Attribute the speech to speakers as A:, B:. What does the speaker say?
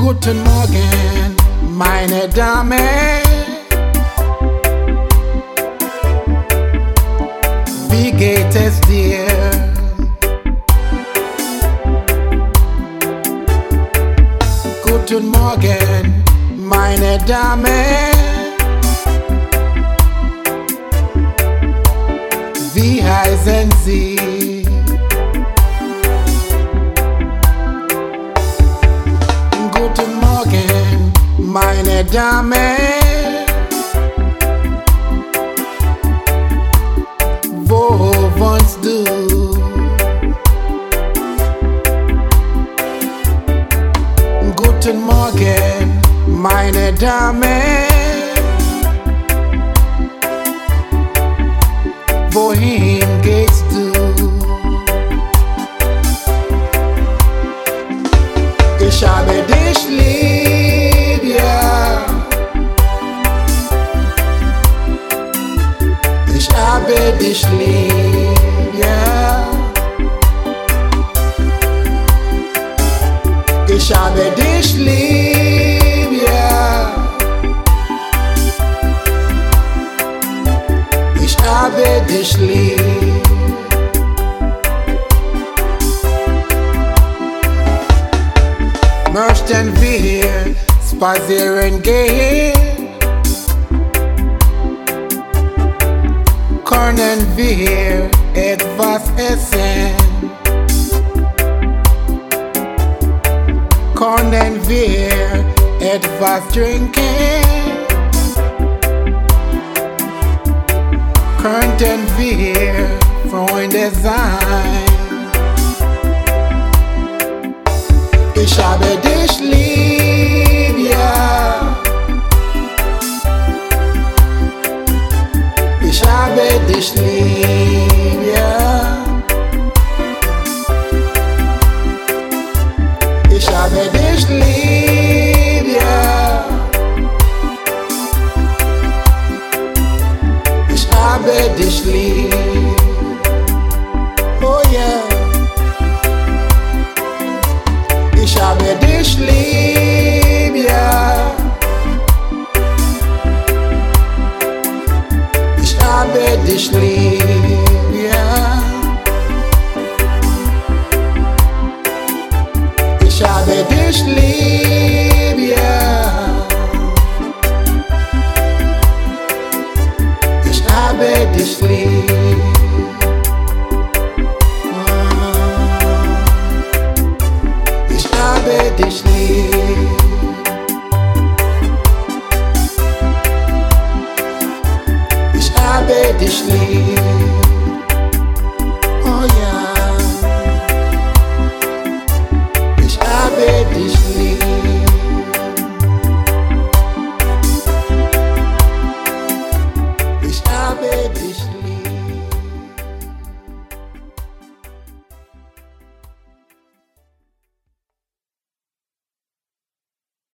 A: Guten Morgen, meine Dame. Wie geht es dir? Guten Morgen, meine Dame. Wie heißen Sie? Guten Morgen, meine Dame. Wo wohnst du? Guten Morgen, meine Dame. Wohin gehst du? Ich habe dich lieb, ja. Ich habe dich lieb, ja. Ich habe dich lieb, ja. Ich habe dich lieb. Möchten wir spazieren gehen? Können wir etwas essen? Können wir etwas trinken? Könnten wir Freunde sein? Ich habe dich lieb, ja. Ich habe dich lieb, ja. Ich habe dich lieb, ja. Ich habe dich lieb. Oh yeah. Ich habe dich lieb, ja. Ich habe dich lieb, ja. Ich habe dich lieb, ja. Ich habe dich lieb. Ich habe dich lieb. Ich habe dich lieb.